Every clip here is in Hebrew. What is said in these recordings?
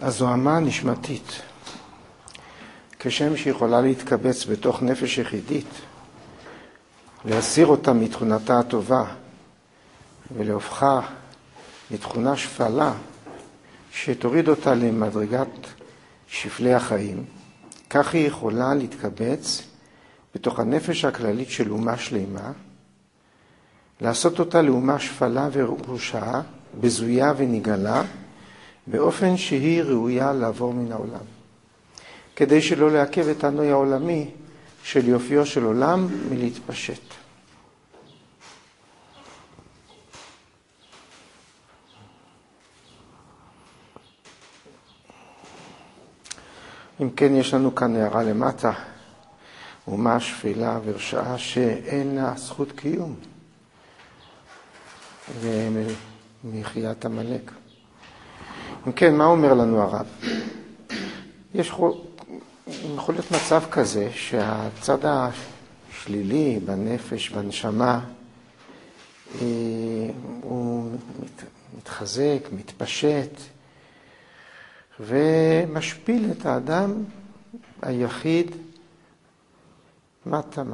הזוהמה הנשמתית, כשם שיכולה להתקבץ בתוך נפש יחידית, להסיר אותה מתכונתה הטובה ולהופכה לתכונה שפלה שתוריד אותה למדרגת שפלי החיים, כך היא יכולה להתקבץ בתוך הנפש הכללית של אומה שלמה, לעשות אותה לאומה שפלה ורושעה, בזויה ונגלה, באופן שהיא ראויה לעבור מן העולם. כדי שלא לעכב את הנוי העולמי של יופיו של עולם מלהתפשט. אם כן, יש לנו כאן הערה למטה, אומה שפלה ורשעה שאין לה זכות קיום ומחיית המלך. אם כן, מה אומר לנו הרב? יכול להיות מצב כזה שהצד השלילי בנפש, בנשמה, הוא מתחזק, מתפשט ומשפיל את האדם היחיד מטה.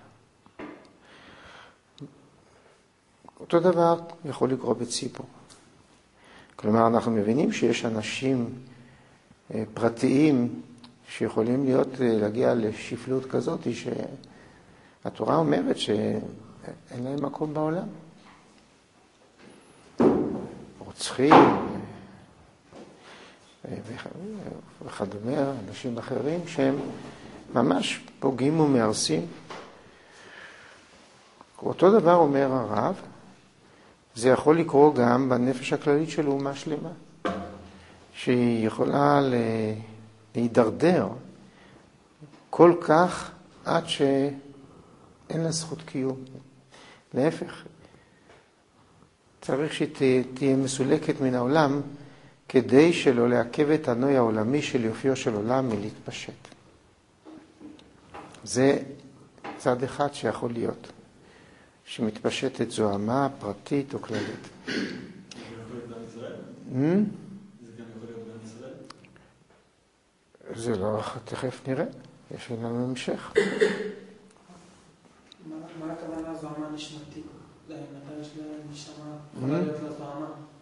אותו דבר יכול לקרות בציבור. כלומר, אנחנו מבינים שיש אנשים פרטיים שיכולים להגיע לשפלות כזאת, שהתורה אומרת שאין להם מקום בעולם. רוצחים וכדומה, אנשים אחרים שהם ממש פוגעים ומארסים. אותו דבר אומר הרב, זה יכול לקרות גם בנפש הכללית של אומה שלמה, שהיא יכולה להידרדר כל כך עד שאין לה זכות קיום. להפך, צריך שתהיה מסולקת מן העולם, כדי שלא לעכב את הנוי העולמי של יופיו של עולם מלהתפשט. זה צד אחד שיכול להיות, שמתפשטת זוהמה פרטית או כללית. זה גם יכול להיות גם ישראל? זה גם יכול להיות גם ישראל? זה לא, תכף נראה, יש לנו המשך. מה הכוונה זוהמה נשמתית? מתי יש לה נשמה? יכולה להיות לה זוהמה?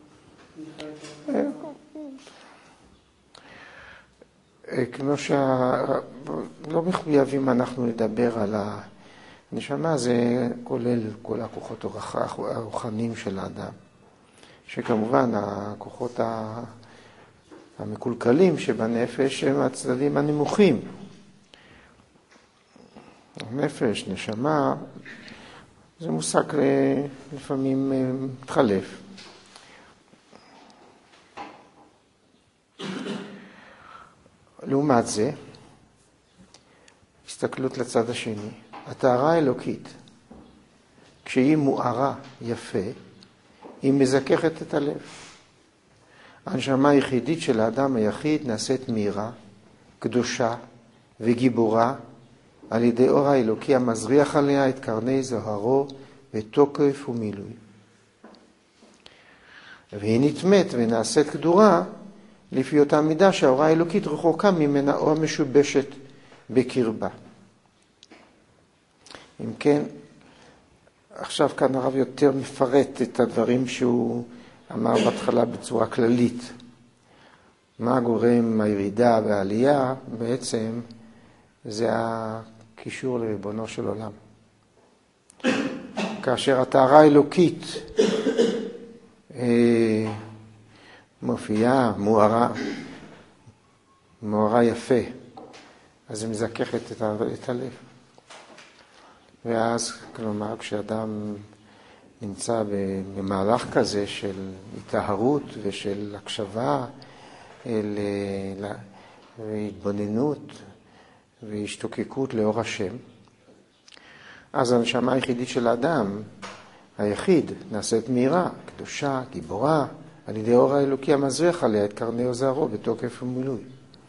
כמו לא מחויבים אנחנו לדבר על הנשמה, זה כולל כל הכוחות הרוחניים של האדם, שכמובן הכוחות המקולקלים שבנפש הם הצדדים הנמוכים. נפש, נשמה, זה מושג לפעמים מתחלף. לעומת זה, הסתכלות לצד השני, הטהרה האלוקית, כשהיא מוארה יפה, היא מזככת את הלב. הנשמה היחידית של האדם היחיד נעשית מהירה, קדושה וגיבורה, על ידי אור האלוקי המזריח עליה את קרני זוהרו ותוקף ומילוי. והיא נטמאת ונעשית כדורה, לפי אותה מידה שהאור האלוקית רחוקה ממנה או משובשת בקרבה. אם כן, עכשיו כאן הרב יותר מפרט את הדברים שהוא אמר בהתחלה בצורה כללית. מה גורם הירידה והעלייה? בעצם זה הקישור לריבונו של עולם. כאשר הטהרה האלוקית מופיעה, מוארה יפה, אז היא מזככת את הלב. ואז, כלומר, כשאדם נמצא במהלך כזה של התאהרות ושל הקשבה והתבוננות והשתוקקות לאור השם, אז הנשמה היחידית של האדם, היחיד, נעשית מהירה, קדושה, גיבורה, על ידי אור האלוקי המזריח עליה את קרני זוהרו בתוקף ומילוי.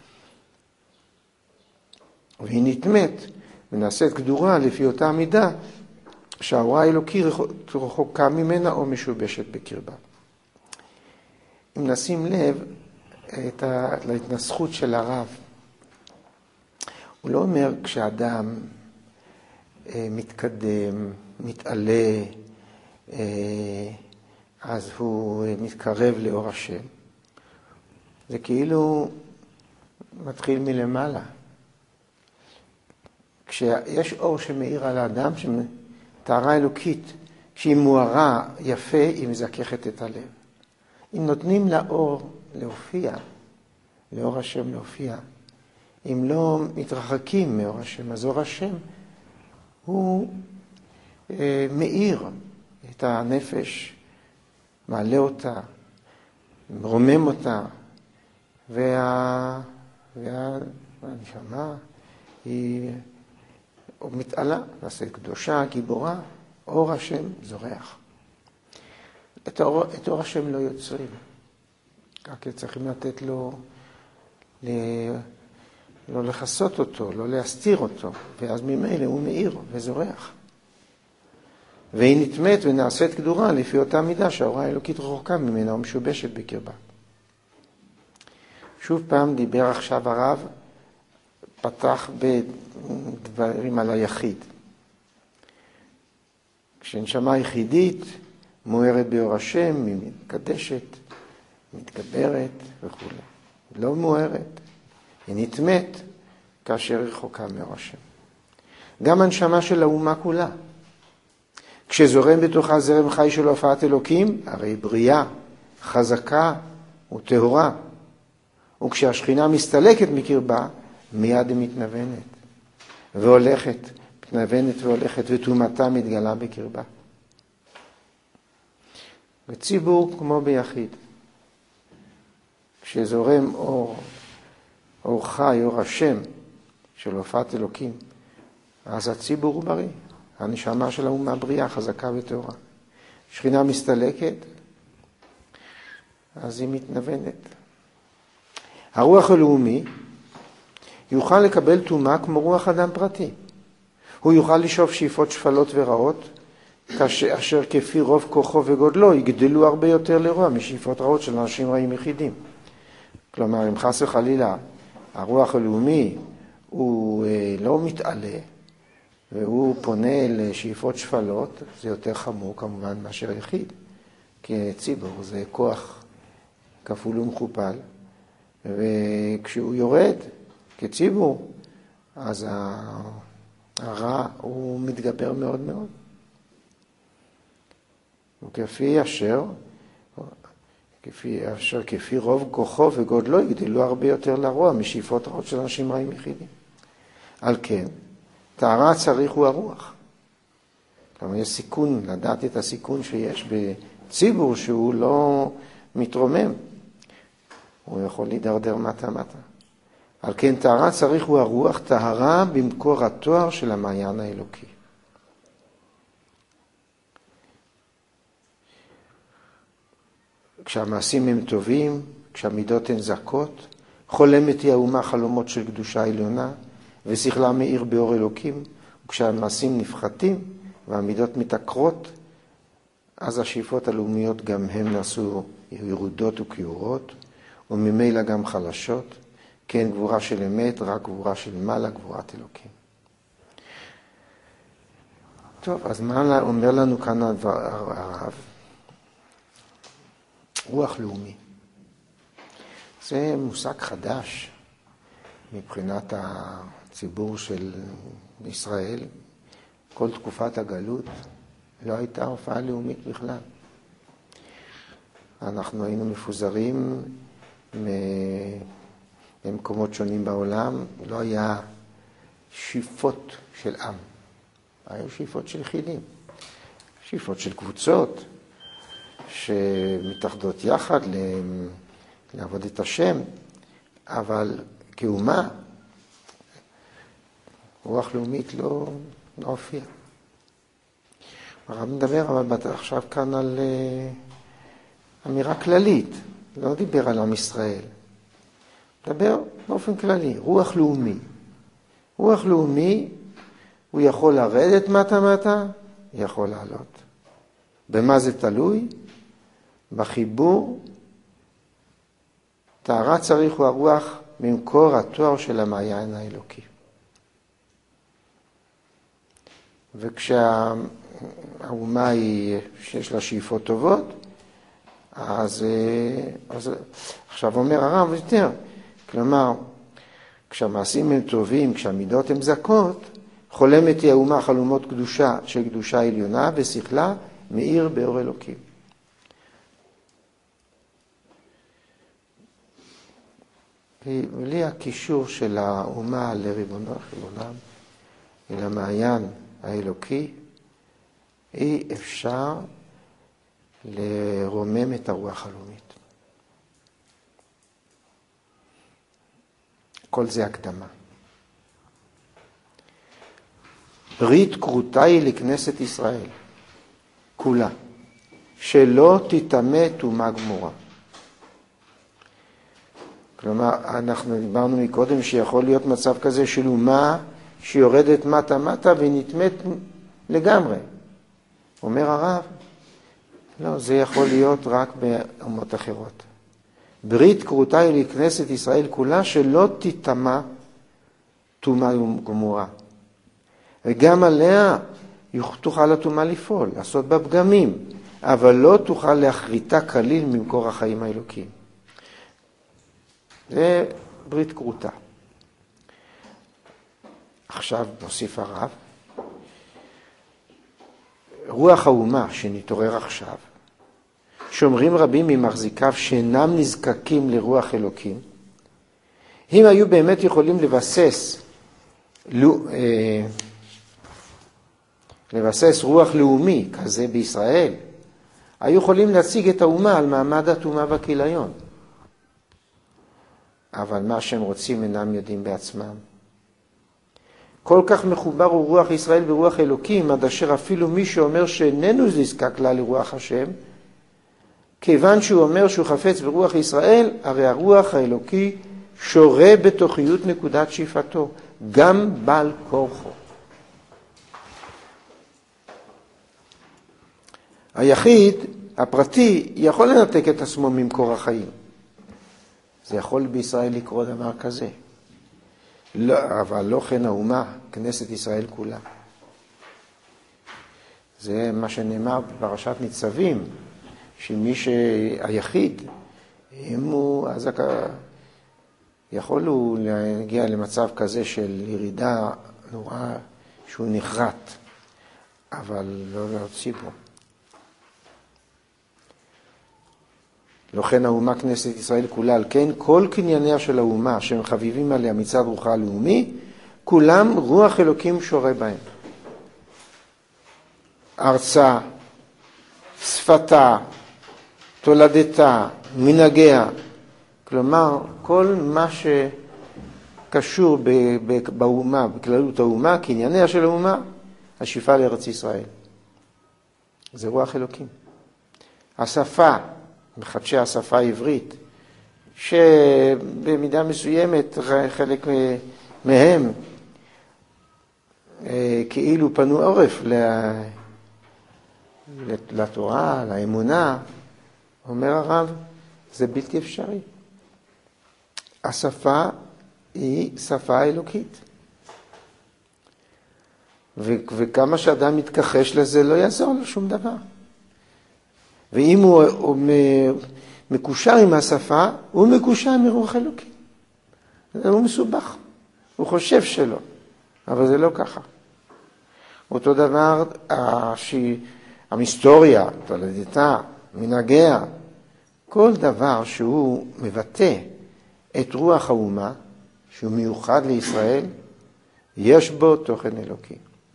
והיא נטמאת ונעשית כדורה לפי אותה מידה שהאור האלוקי רחוקה ממנה או משובשת בקרבה. אם נשים לב, להתנסחות של הרב. הוא לא אומר כשאדם מתקדם, מתעלה, אז הוא מתקרב לאור השם. זה כאילו מתחיל מלמעלה. כשיש אור שמאיר על האדם, טהרה אלוקית, כשהיא מוארה יפה, היא מזככת את הלב. אם נותנים לאור להופיע, לאור השם להופיע, אם לא מתרחקים מאור השם, אז אור השם הוא מאיר את הנפש, מעלה אותה, מרומם אותה, והנשמה היא מתעלה, נעשית קדושה, גיבורה, אור השם זורח. את אור השם לא יוצרים, רק צריכים לתת לו, לא לחסות אותו, לא להסתיר אותו, ואז ממילא הוא מאיר וזורח. והיא נטמאת ונעשית קדורה לפי אותה מידה שהאורה האלוקית רחוקה ממנה ומשובשת בקרבה. שוב פעם דיבר עכשיו הרב, פתח בדברים על היחיד. כשנשמה יחידית מוארת באור השם, היא מתקדשת, מתגברת וכו'. לא מוארת, היא נטמאת כאשר היא רחוקה מאור השם. גם הנשמה של האומה כולה. כשזורם בתוכה זרם חי של הופעת אלוקים, הרי בריאה, חזקה וטהורה. וכשהשכינה מסתלקת מקרבה, מיד היא מתנוונת והולכת, מתנוונת והולכת, וטומאתה מתגלה בקרבה. בציבור כמו ביחיד. כשזורם אור חי, אור השם של הופעת אלוקים, אז הציבור הוא בריא. הנשמה של האומה בריאה, חזקה וטהורה. שכינה מסתלקת, אז היא מתנוונת. הרוח הלאומי יוכל לקבל טומאה כמו רוח אדם פרטי. הוא יוכל לשאוף שאיפות שפלות ורעות, אשר כפי רוב כוחו וגודלו יגדלו הרבה יותר לרוע משאיפות רעות של אנשים רעים יחידים. כלומר, אם חס וחלילה הרוח הלאומי הוא לא מתעלה, והוא פונה לשאיפות שפלות, זה יותר חמור כמובן מאשר יחיד. כי ציבור זה כוח כפול ומכופל, וכשהוא יורד כציבור, אז הרע הוא מתגבר מאוד מאוד. כפי רוב כוחו וגודלו יגדלו הרבה יותר לרוע משאיפות רעות של אנשים רעים יחידים. על כן, טהרה צריך הוא הרוח. כלומר, יש סיכון, לדעת את הסיכון שיש בציבור שהוא לא מתרומם. הוא יכול להידרדר מטה. על כן, טהרה צריך הוא הרוח, טהרה במקור התואר של המעיין האלוקי. כשהמעשים הם טובים, כשהמידות הן זכות, חולמת היא האומה חלומות של קדושה עליונה, ושכלה מאיר באור אלוקים, וכשהמעשים נפחתים והמידות מתעקרות, אז השאיפות הלאומיות גם הן נעשו ירודות וכיורות, וממילא גם חלשות, כן גבורה של אמת, רק גבורה של מעלה, גבורת אלוקים. טוב, אז מה אומר לנו כאן הרב? רוח לאומי. זה מושג חדש מבחינת הציבור של ישראל. כל תקופת הגלות לא הייתה הופעה לאומית בכלל. אנחנו היינו מפוזרים במקומות שונים בעולם, לא היה שאיפות של עם, היו שאיפות של יחידים, שאיפות של קבוצות שמתאחדות יחד לעבוד את השם, אבל כאומה, רוח לאומית לא הופיע. הרב מדבר אבל עכשיו כאן על אמירה כללית, לא דיבר על עם ישראל. מדבר באופן כללי, רוח לאומי. רוח לאומי, הוא יכול לרדת מטה, יכול לעלות. במה זה תלוי? בחיבור טהרת צריך הוא הרוח ממקור התואר של המעיין האלוקי. וכשהאומה היא, שיש לה שאיפות טובות, אז עכשיו אומר הרב יותר, כלומר, כשהמעשים הם טובים, כשהמידות הן זכות, חולמת היא האומה חלומות קדושה של קדושה עליונה, ושכלה מאיר באור אלוקים. בלי הקישור של האומה לריבונו של עולם, אל המעיין האלוקי, אי אפשר לרומם את הרוח הלאומית. כל זה הקדמה. ברית כרותה היא לכנסת ישראל, כולה, שלא תטמא טומאה גמורה. כלומר, אנחנו דיברנו מקודם שיכול להיות מצב כזה של אומה שיורדת מטה ונטמאת לגמרי. אומר הרב, לא, זה יכול להיות רק באומות אחרות. ברית כרותה היא לכנסת ישראל כולה שלא תטמא טומאה גמורה. וגם עליה תוכל הטומאה לפעול, לעשות בה פגמים, אבל לא תוכל להחריטה כליל ממקור החיים האלוקיים. זה ברית כרותה. עכשיו נוסיף הרב, רוח האומה שנתעורר עכשיו, שומרים רבים ממחזיקיו שאינם נזקקים לרוח אלוקים, אם היו באמת יכולים לבסס רוח לאומי כזה בישראל, היו יכולים להציג את האומה על מעמד הטומאה והכיליון. אבל מה שהם רוצים אינם יודעים בעצמם. כל כך מחובר הוא רוח ישראל ברוח אלוקים, עד אשר אפילו מי שאומר שאיננו נזקק לה לרוח השם, כיוון שהוא אומר שהוא חפץ ברוח ישראל, הרי הרוח האלוקי שורה בתוכיות נקודת שאיפתו, גם בעל כורחו. היחיד, הפרטי, יכול לנתק את עצמו ממקור החיים. זה יכול בישראל לקרוא דבר כזה. לא, אבל לא כן האומה, כנסת ישראל כולה. זה מה שנאמר בפרשת ניצבים, שמי שהיחיד, אם הוא, אז יכול הוא להגיע למצב כזה של ירידה נוראה שהוא נחרט, אבל לא להוציא בו. לא כן האומה כנסת ישראל כולה, על כן כל קנייניה של האומה שהם חביבים עליה מצד רוחה הלאומי, כולם רוח אלוקים שורה בהם. ארצה, שפתה, תולדתה, מנהגיה, כלומר כל מה שקשור באומה, בכללות האומה, קנייניה של האומה, השאיפה לארץ ישראל. זה רוח אלוקים. השפה, מחדשי השפה העברית, שבמידה מסוימת חלק מהם כאילו פנו עורף לתורה, לאמונה, אומר הרב, זה בלתי אפשרי. השפה היא שפה אלוקית. וכמה שאדם מתכחש לזה לא יעזור לו שום דבר. ואם הוא מקושר עם השפה, הוא מקושר עם רוח אלוקי. הוא מסובך. הוא חושב שלא, אבל זה לא ככה. אותו דבר, ההיסטוריה, תולדתה, מנהגיה, כל דבר שהוא מבטא את רוח האומה, שהוא מיוחד לישראל, יש בו תוכן אלוקי.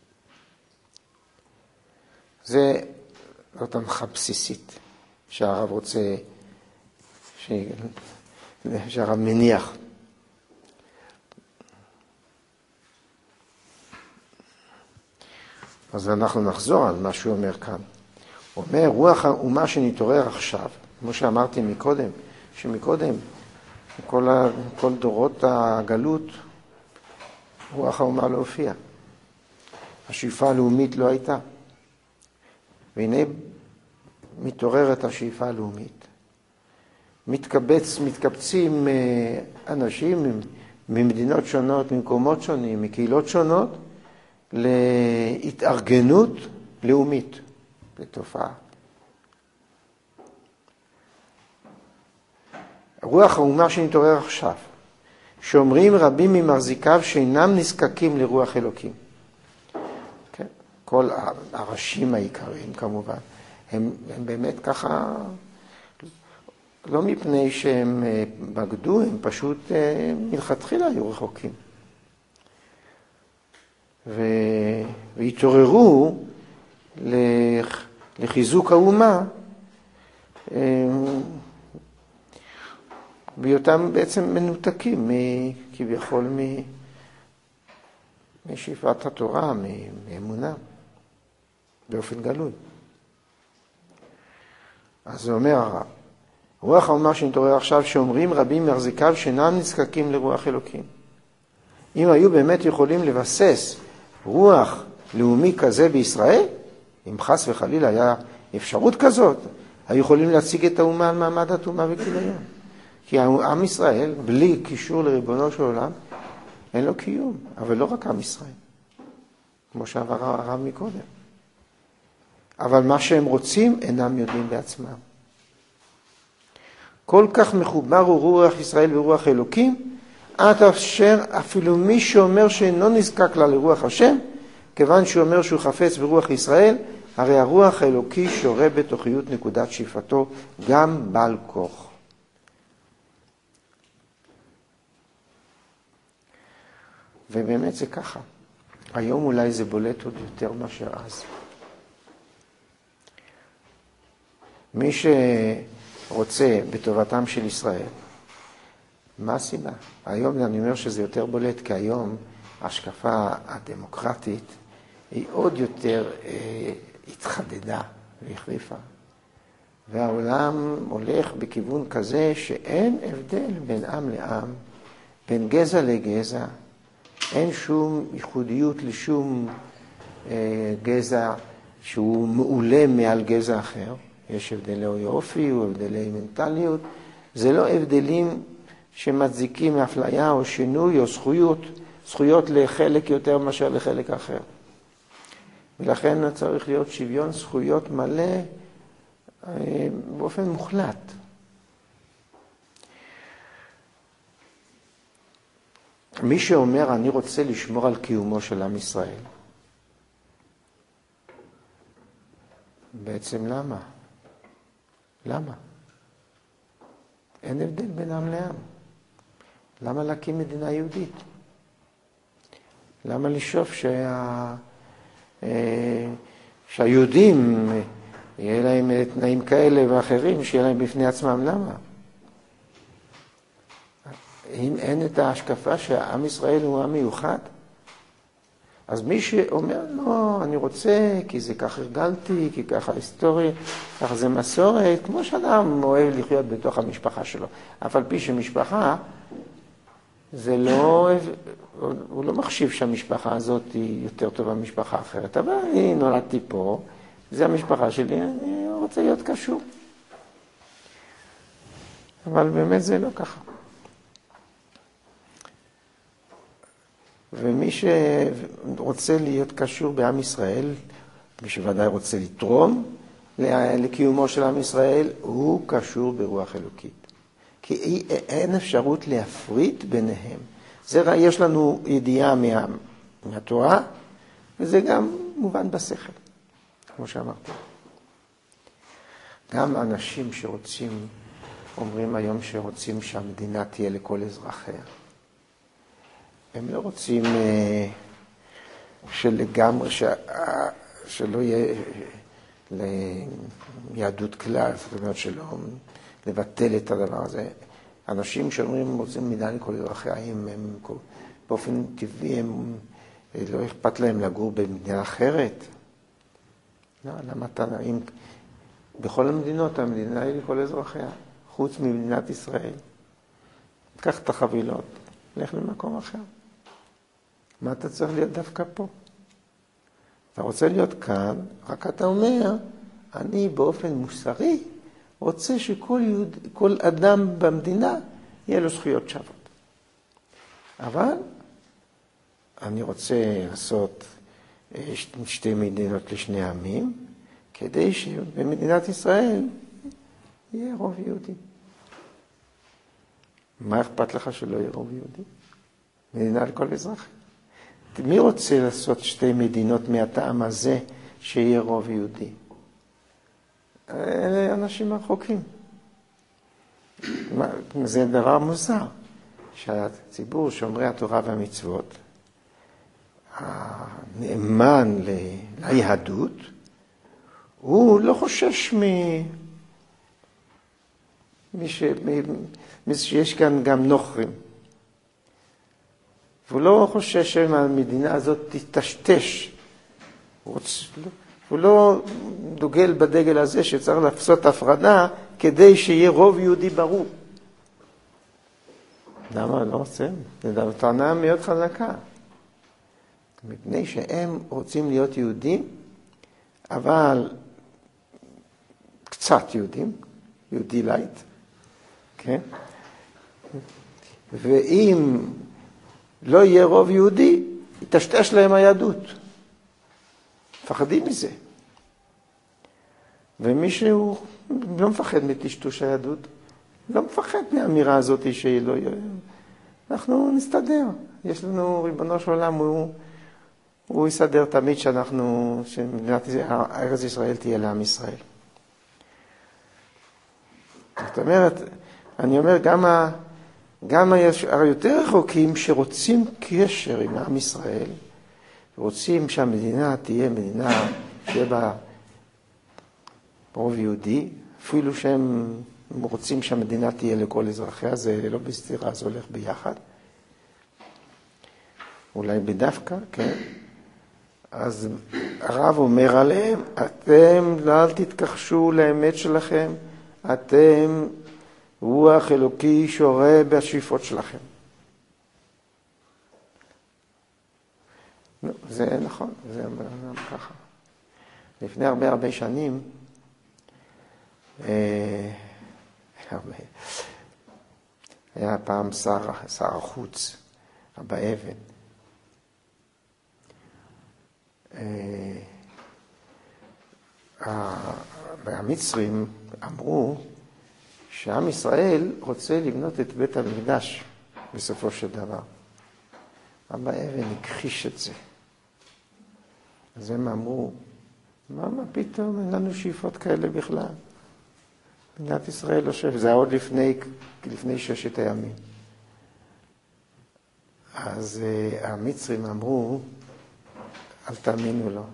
זה זאת הנחה בסיסית שהרב רוצה, שהרב מניח. אז אנחנו נחזור על מה שהוא אומר כאן. הוא אומר, רוח האומה שנתעורר עכשיו, כמו שאמרתי מקודם, שמקודם, כל דורות הגלות, רוח האומה לא הופיע. השאיפה הלאומית לא הייתה. והנה מתעוררת השאיפה הלאומית. מתקבצים אנשים ממדינות שונות, ממקומות שונים, מקהילות שונות, להתארגנות לאומית בתופעה. רוח האומה שנתעורר עכשיו, שאומרים רבים ממחזיקיו שאינם נזקקים לרוח אלוקים. כן? כל הראשים העיקריים כמובן, הם באמת ככה, לא מפני שהם בגדו, הם פשוט מלכתחילה היו רחוקים. והתעוררו לחיזוק האומה, בהיותם בעצם מנותקים כביכול משאיפת התורה, מאמונה, באופן גלוי. אז זה אומר הרב, רוח האומה שנתעורר עכשיו, שאומרים רבים מחזיקיו שאינם נזקקים לרוח אלוקים. אם היו באמת יכולים לבסס רוח לאומי כזה בישראל, אם חס וחלילה היה אפשרות כזאת, היו יכולים להציג את האומה על מעמד התאומה וכיליון. כי עם ישראל, בלי קישור לריבונו של עולם, אין לו קיום. אבל לא רק עם ישראל, כמו שעבר הרב מקודם. אבל מה שהם רוצים אינם יודעים בעצמם. כל כך מחובר הוא רוח ישראל ורוח אלוקים, עד אשר אפילו מי שאומר שאינו נזקק לה לרוח השם, כיוון שהוא אומר שהוא חפץ ברוח ישראל, הרי הרוח האלוקי שורה בתוכיות נקודת שאיפתו גם בעל כוח. ובאמת זה ככה. היום אולי זה בולט עוד יותר מאשר אז. מי שרוצה בטובתם של ישראל, מה הסיבה? היום אני אומר שזה יותר בולט, כי היום ההשקפה הדמוקרטית היא עוד יותר התחדדה והחריפה. והעולם הולך בכיוון כזה שאין הבדל בין עם לעם, בין גזע לגזע, אין שום ייחודיות לשום גזע שהוא מעולה מעל גזע אחר. יש הבדלי יופי או הבדלי מנטליות. זה לא הבדלים שמצדיקים אפליה או שינוי או זכויות לחלק יותר מאשר לחלק אחר. ולכן צריך להיות שוויון זכויות מלא באופן מוחלט. מי שאומר אני רוצה לשמור על קיומו של עם ישראל, בעצם למה? למה? אין הבדל בין עם לעם. למה להקים מדינה יהודית? למה לשאוף שהיהודים יהיה להם תנאים כאלה ואחרים שיהיה להם בפני עצמם? למה? אם אין את ההשקפה שהעם ישראל הוא עם מיוחד, אז מי שאומר, לא, אני רוצה, כי זה כך הרגלתי, כי ככה היסטוריה, ככה זה מסורת, כמו שאדם אוהב לחיות בתוך המשפחה שלו. אף על פי שמשפחה, זה לא, הוא לא מחשיב שהמשפחה הזאת היא יותר טובה ממשפחה אחרת. אבל אני נולדתי פה, זה המשפחה שלי, אני רוצה להיות קשור. אבל באמת זה לא ככה. ומי שרוצה להיות קשור בעם ישראל, מי שוודאי רוצה לתרום לקיומו של עם ישראל, הוא קשור ברוח אלוקית. כי אין אפשרות להפריט ביניהם. זה יש לנו ידיעה מהתורה, וזה גם מובן בשכל, כמו שאמרתי. גם אנשים שרוצים, אומרים היום שרוצים שהמדינה תהיה לכל אזרחיה. הם לא רוצים שלגמרי, שלא יהיה ליהדות כלל, זאת אומרת שלא לבטל את הדבר הזה. אנשים שאומרים הם רוצים מדינה לכל אזרחיה, הם באופן טבעי, הם לא אכפת להם לגור במדינה אחרת. לא, למה אם בכל המדינות, המדינה היא לכל אזרחיה, חוץ ממדינת ישראל. קח את החבילות, לך למקום אחר. מה אתה צריך להיות דווקא פה? אתה רוצה להיות כאן, רק אתה אומר, אני באופן מוסרי רוצה כל אדם במדינה יהיה לו זכויות שוות. אבל אני רוצה לעשות שתי מדינות לשני עמים, כדי שבמדינת ישראל יהיה רוב יהודי. מה אכפת לך שלא יהיה רוב יהודי? מדינה לכל אזרח. מי רוצה לעשות שתי מדינות מהטעם הזה שיהיה רוב יהודי? אלה אנשים רחוקים. זה דבר מוזר, שהציבור שומרי התורה והמצוות, הנאמן ליהדות, הוא לא חושש שיש כאן גם נוכרים. והוא לא חושש שהמדינה הזאת תטשטש. הוא לא דוגל בדגל הזה שצריך לעשות הפרדה כדי שיהיה רוב יהודי ברור. למה? לא רוצה. זו טענה מאוד חזקה. מפני שהם רוצים להיות יהודים, אבל קצת יהודים, יהודי לייט, כן? ואם לא יהיה רוב יהודי, יטשטש להם היהדות. מפחדים מזה. ומישהו לא מפחד מטשטוש היהדות, לא מפחד מהאמירה הזאת שלא יהיה. אנחנו נסתדר. יש לנו ריבונו של עולם, הוא יסדר תמיד שמדינת ארץ ישראל תהיה לעם ישראל. זאת אומרת, אני אומר, גם היותר רחוקים שרוצים קשר עם עם ישראל, רוצים שהמדינה תהיה מדינה שיהיה בה רוב יהודי, אפילו שהם רוצים שהמדינה תהיה לכל אזרחיה, זה לא בסתירה, זה הולך ביחד. אולי בדווקא, כן? אז הרב אומר עליהם, אתם לא תתכחשו לאמת שלכם, אתם רוח אלוקי שורה בשאיפות שלכם. זה נכון, זה ככה. לפני הרבה שנים, היה פעם שר החוץ, אבא אבן. והמצרים אמרו שעם ישראל רוצה לבנות את בית המקדש בסופו של דבר. אבא אבן הכחיש את זה. אז הם אמרו, מה פתאום, אין לנו שאיפות כאלה בכלל. מדינת ישראל לא שואף, זה היה עוד לפני 6 הימים. אז המצרים אמרו, אל תאמינו לו.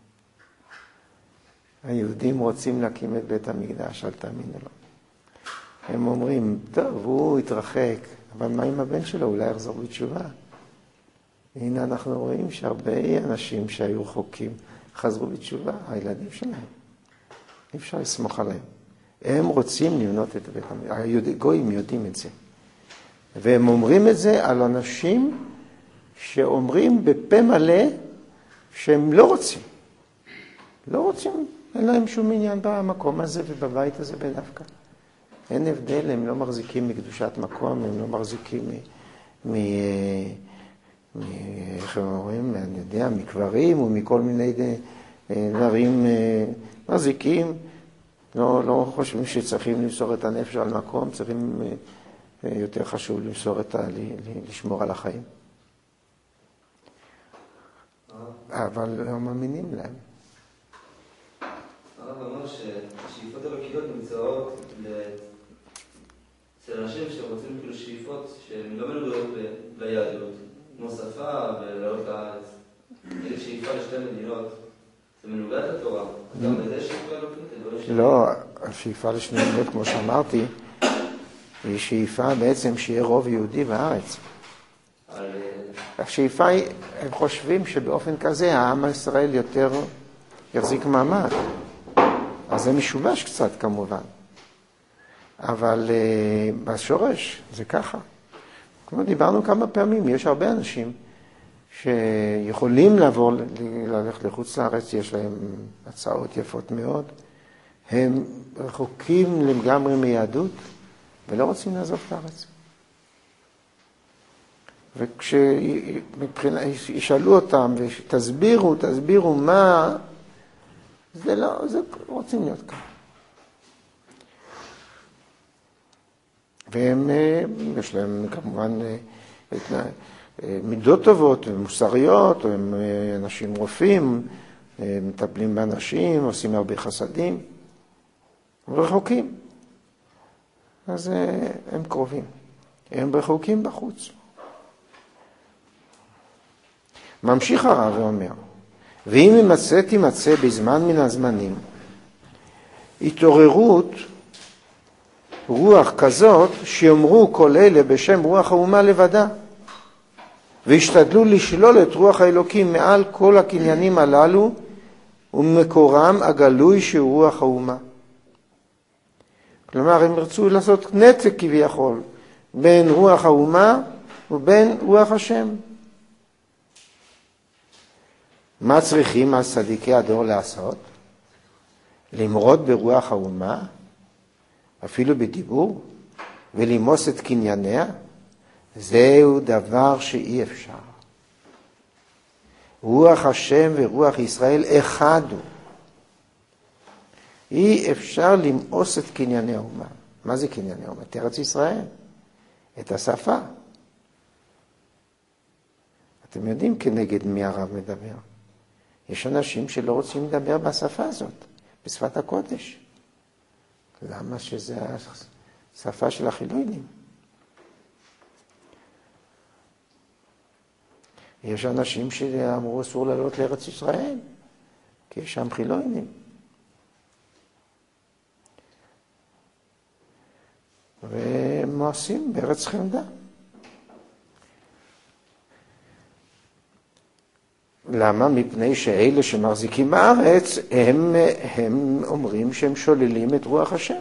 היהודים רוצים להקים את בית המקדש, אל תאמינו לו. הם אומרים, טוב, הוא התרחק, אבל מה עם הבן שלו? אולי יחזור בתשובה. הנה אנחנו רואים שהרבה אנשים שהיו רחוקים חזרו בתשובה, הילדים שלהם. אי אפשר לסמוך עליהם. הם רוצים לבנות את בית המקדש. הגויים יודעים את זה. והם אומרים את זה על אנשים שאומרים בפה מלא שהם לא רוצים. לא רוצים, אין להם שום עניין במקום הזה ובבית הזה בדווקא. אין הבדל, הם לא מחזיקים מקדושת מקום, הם לא מחזיקים איך הם אומרים, אני יודע, מקברים ומכל מיני דברים מחזיקים. לא חושבים שצריכים למסור את הנפש על מקום, צריכים יותר חשוב לשמור על החיים. אבל לא מאמינים להם. הרב אמר שהשאיפות אלוקיות נמצאות אצל אנשים שרוצים כאילו שאיפות שהן לא מנוגדות ליהדות, כמו שפה ולעלות לארץ. נגיד שאיפה לשתי מדינות, זה מנוגד לתורה. גם בזה שאיפה אלוקית? לא, השאיפה לשתי מדינות, כמו שאמרתי, היא שאיפה בעצם שיהיה רוב יהודי בארץ. השאיפה היא, הם חושבים שבאופן כזה העם הישראל יותר יחזיק מעמד. אז זה משובש קצת כמובן. אבל בשורש זה ככה. כמו דיברנו כמה פעמים, יש הרבה אנשים שיכולים ללכת לחוץ לארץ, יש להם הצעות יפות מאוד. הם רחוקים לגמרי מיהדות ולא רוצים לעזוב את הארץ. וכשישאלו אותם ותסבירו מה, זה לא, זה רוצים להיות כאן. והם, יש להם כמובן מידות טובות ומוסריות, הם אנשים רופאים, מטפלים באנשים, עושים הרבה חסדים, הם רחוקים. אז הם קרובים, הם רחוקים בחוץ. ממשיך הרב ואומר, ואם תימצא בזמן מן הזמנים התעוררות רוח כזאת שיאמרו כל אלה בשם רוח האומה לבדה, והשתדלו לשלול את רוח האלוקים מעל כל הקניינים הללו ומקורם הגלוי שהוא רוח האומה. כלומר, הם רצו לעשות נתק כביכול בין רוח האומה ובין רוח השם. מה צריכים אז צדיקי הדור לעשות? למרוד ברוח האומה, אפילו בדיבור, ולמוס את קנייניה? זהו דבר שאי אפשר. רוח השם ורוח ישראל אחד הוא. אי אפשר למאוס את קנייני האומה. מה זה קנייני האומה? את ארץ ישראל, את השפה. אתם יודעים כנגד מי הרב מדבר. יש אנשים שלא רוצים לדבר בשפה הזאת, בשפת הקודש. למה? שזה השפה של החילונים. יש אנשים שאמרו אסור לעלות לארץ ישראל, כי יש שם חילונים. והם עושים בארץ חמדה. למה? מפני שאלה שמחזיקים בארץ, הם אומרים שהם שוללים את רוח השם.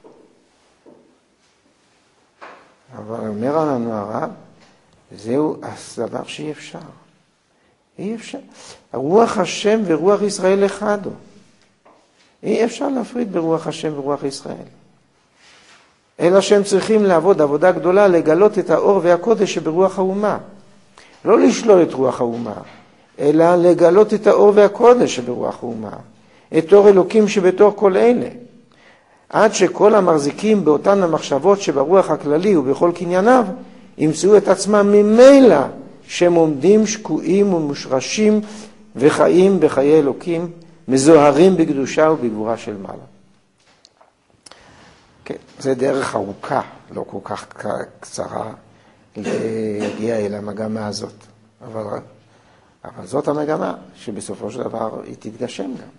אבל אומר לנו הרב, זהו הדבר שאי אפשר. אי אפשר. רוח השם ורוח ישראל אחד הוא. אי אפשר להפריד ברוח השם ורוח ישראל. אלא שהם צריכים לעבוד עבודה גדולה, לגלות את האור והקודש שברוח האומה. לא לשלול את רוח האומה, אלא לגלות את האור והקודש שברוח האומה. את אור אלוקים שבתוך כל אלה. עד שכל המחזיקים באותן המחשבות שברוח הכללי ובכל קנייניו, ימצאו את עצמם ממילא שהם עומדים שקועים ומושרשים וחיים בחיי אלוקים, מזוהרים בקדושה ובגבורה של מעלה. כן, זה דרך ארוכה, לא כל כך קצרה, להגיע אל המגמה הזאת. אבל זאת המגמה שבסופו של דבר היא תתגשם גם.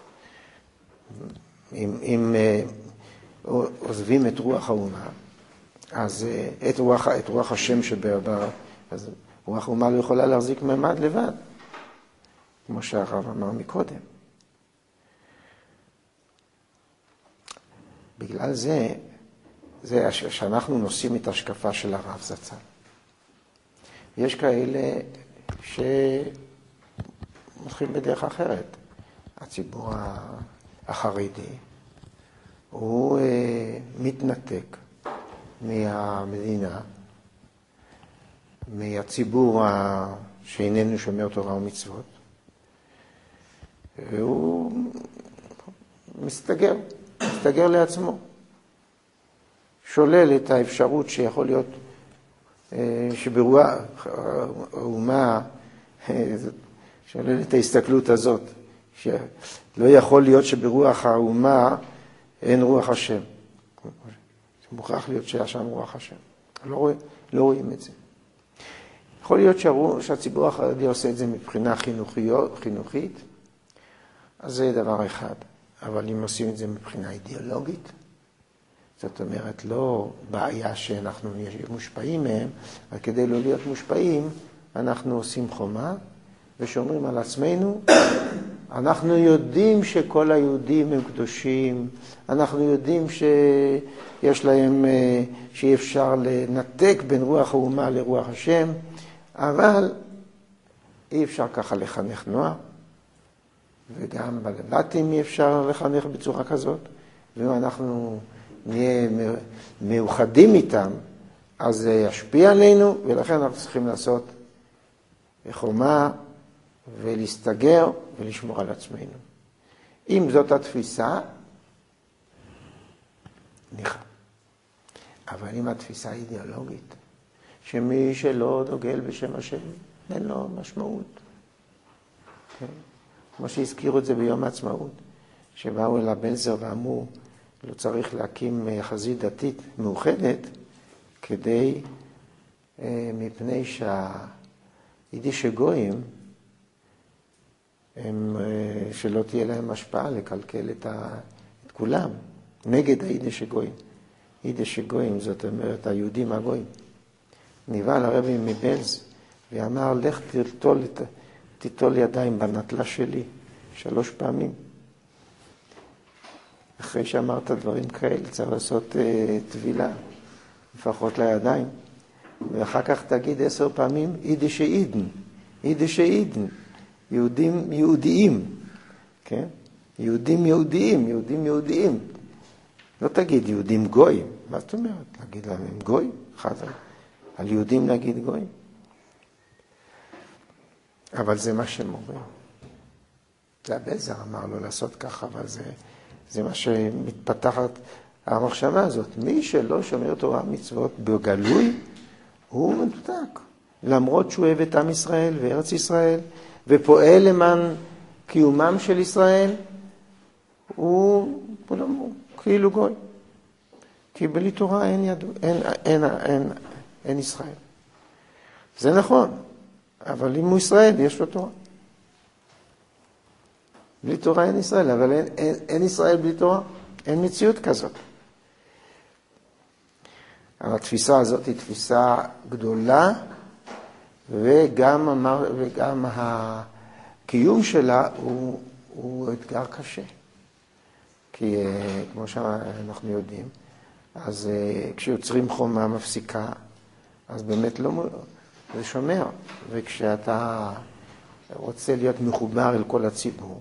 אם עוזבים את רוח האומה, אז את רוח השם שבעבר, אז רוח האומה לא יכולה להחזיק ממד לבד, כמו שהרב אמר מקודם. בגלל זה שאנחנו נושאים את השקפה של הרב זצ"ל. יש כאלה שמתחילים בדרך אחרת. הציבור החרדי הוא מתנתק מהמדינה, מהציבור שאיננו שומר תורה ומצוות, והוא מסתגר לעצמו. שולל את האפשרות שיכול להיות שברוח האומה, שולל את ההסתכלות הזאת, שלא יכול להיות שברוח האומה אין רוח השם. זה מוכרח להיות שיש שם רוח השם. לא רואים את זה. יכול להיות שהציבור החרדי עושה את זה מבחינה חינוכית, אז זה דבר אחד. אבל אם עושים את זה מבחינה אידיאולוגית, זאת אומרת, לא בעיה שאנחנו מושפעים מהם, אבל כדי לא להיות מושפעים, אנחנו עושים חומה ושומרים על עצמנו. אנחנו יודעים שכל היהודים הם קדושים, אנחנו יודעים שיש להם, שאי אפשר לנתק בין רוח האומה לרוח השם, אבל אי אפשר ככה לחנך נוער, וגם בלבטים אי אפשר לחנך בצורה כזאת, ואם אנחנו נהיה מאוחדים איתם, אז זה ישפיע עלינו, ולכן אנחנו צריכים לעשות חומה ולהסתגר ולשמור על עצמנו. אם זאת התפיסה, ניחא. אבל אם התפיסה האידיאולוגית, שמי שלא דוגל בשם השם, אין לו משמעות. כן? כמו שהזכירו את זה ביום העצמאות, שבאו אל הבלזר ואמרו, לא צריך להקים חזית דתית מאוחדת, כדי, מפני שהיידיש גויים, שלא תהיה להם השפעה לקלקל את כולם, נגד היידיש גויים. יידיש גויים, זאת אומרת, היהודים הגויים. נבהל הרבי מבלז, ואמר, לך תיטול ידיים בנטלה שלי, 3 פעמים. אחרי שאמרת דברים כאלה, צריך לעשות טבילה, לפחות לידיים. ואחר כך תגיד 10 פעמים, יידיש אידן, יידיש אידן, יהודים יהודיים, כן? יהודים יהודיים, יהודים יהודיים. לא תגיד יהודים גויים, מה זאת אומרת? להגיד להם הם גויים? על יהודים להגיד גויים. אבל זה מה שהם אומרים. זה הבלזר אמר לו לעשות ככה, אבל זה מה שמתפתחת המחשבה הזאת. מי שלא שומר תורה מצוות בגלוי, הוא מנותק. למרות שהוא אוהב את עם ישראל וארץ ישראל, ופועל למען קיומם של ישראל, הוא כאילו גוי. כי בלי תורה אין ישראל. זה נכון, אבל אם הוא ישראל, יש לו תורה. בלי תורה אין ישראל, אבל אין ישראל בלי תורה. אין מציאות כזאת. אבל התפיסה הזאת היא תפיסה גדולה, וגם הקיום שלה הוא אתגר קשה. כי כמו שאנחנו יודעים, אז כשיוצרים חומה מפסיקה, אז באמת לא, זה שומר. וכשאתה רוצה להיות מחובר אל כל הציבור,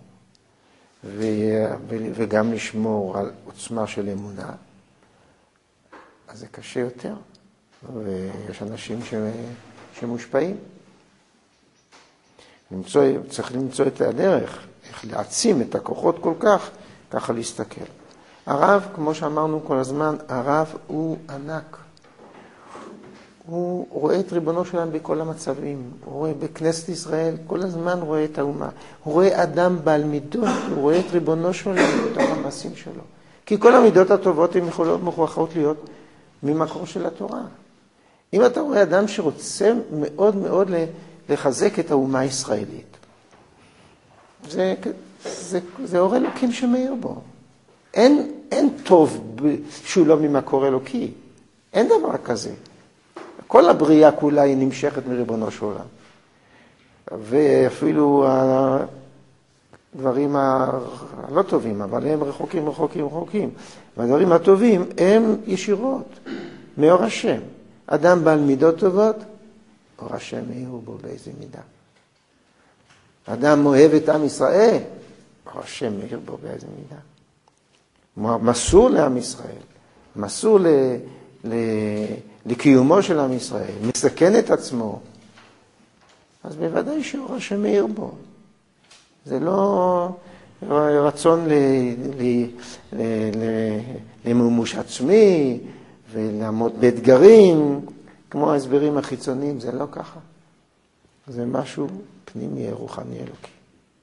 וגם לשמור על עוצמה של אמונה, אז זה קשה יותר. ויש אנשים שמושפעים. צריך למצוא את הדרך, איך להעצים את הכוחות כל כך, ככה להסתכל. הרב, כמו שאמרנו כל הזמן, הרב הוא ענק. הוא רואה את ריבונו שלנו בכל המצבים. הוא רואה בכנסת ישראל, כל הזמן רואה את האומה. הוא רואה אדם בעל מידות, הוא רואה את ריבונו שלנו בתוך המעשים שלו. כי כל המידות הטובות הן מוכרחות להיות ממקור של התורה. אם אתה רואה אדם שרוצה מאוד מאוד לחזק את האומה הישראלית, זה אור אלוקים שמאיר בו. אין טוב שהוא לא ממקור אלוקי. אין דבר כזה. כל הבריאה כולה היא נמשכת מריבונו של עולם. ואפילו הדברים הלא טובים, אבל הם רחוקים. והדברים הטובים הם ישירות מאור השם. אדם בעל מידות טובות, אור השם מאיר בו באיזה מידה. אדם אוהב את עם ישראל, אור השם מאיר בו באיזה מידה. מסור לעם ישראל, מסור לקיומו של עם ישראל, מסכן את עצמו, אז בוודאי שאור השם מאיר בו. זה לא רצון למימוש עצמי ולעמוד באתגרים, כמו ההסברים החיצוניים, זה לא ככה. זה משהו פנימי, רוחני אלוקי.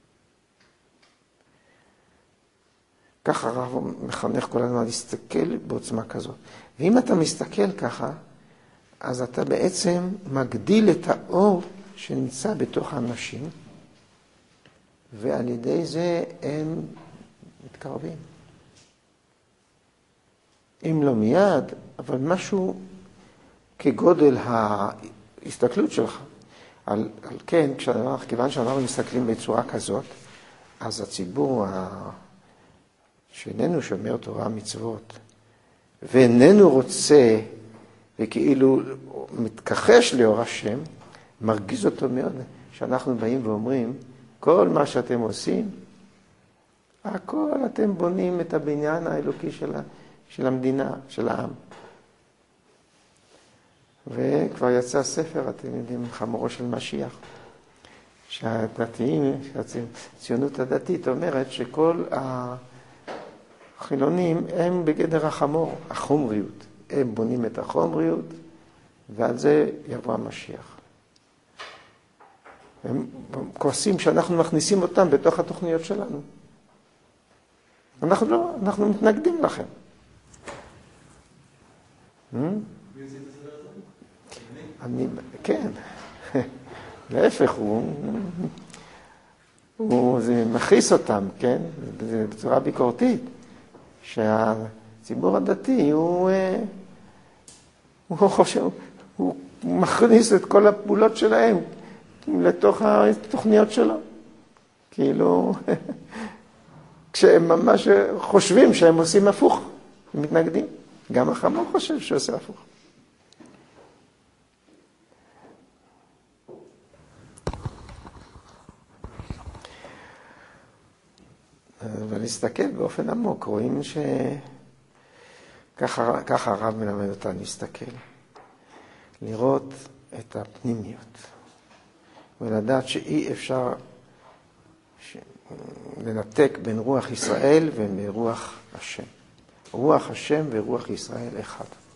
ככה הרב מחנך כל הזמן להסתכל בעוצמה כזאת. ואם אתה מסתכל ככה, אז אתה בעצם מגדיל את האור שנמצא בתוך האנשים, ועל ידי זה הם מתקרבים. אם לא מיד, אבל משהו כגודל ההסתכלות שלך. על כן, כיוון שאנחנו מסתכלים בצורה כזאת, אז הציבור שאיננו שומר תורה מצוות, ואיננו רוצה, וכאילו מתכחש לאור השם, מרגיז אותו מאוד, שאנחנו באים ואומרים, כל מה שאתם עושים, הכל אתם בונים את הבניין האלוקי של המדינה, של העם. וכבר יצא ספר, אתם יודעים, חמורו של משיח, שהדתיים, הציונות הדתית אומרת שכל החילונים הם בגדר החמור, החומריות. הם בונים את החומריות, ועל זה יבוא המשיח. הם כועסים שאנחנו מכניסים אותם בתוך התוכניות שלנו. אנחנו לא, אנחנו מתנגדים לכם. מי יוצא את הסדר הזה? כן. להפך, זה מכעיס אותם, כן? זה בצורה ביקורתית. שהציבור הדתי הוא חושב, הוא מכניס את כל הפעולות שלהם לתוך התוכניות שלו. כאילו, כשהם ממש חושבים שהם עושים הפוך, הם מתנגדים. גם החמור חושב שעושה הפוך. ולהסתכל באופן עמוק, רואים ככה הרב מלמד אותנו להסתכל. לראות את הפנימיות. ולדעת שאי אפשר לנתק בין רוח ישראל ובין רוח השם. רוח השם ורוח ישראל אחד.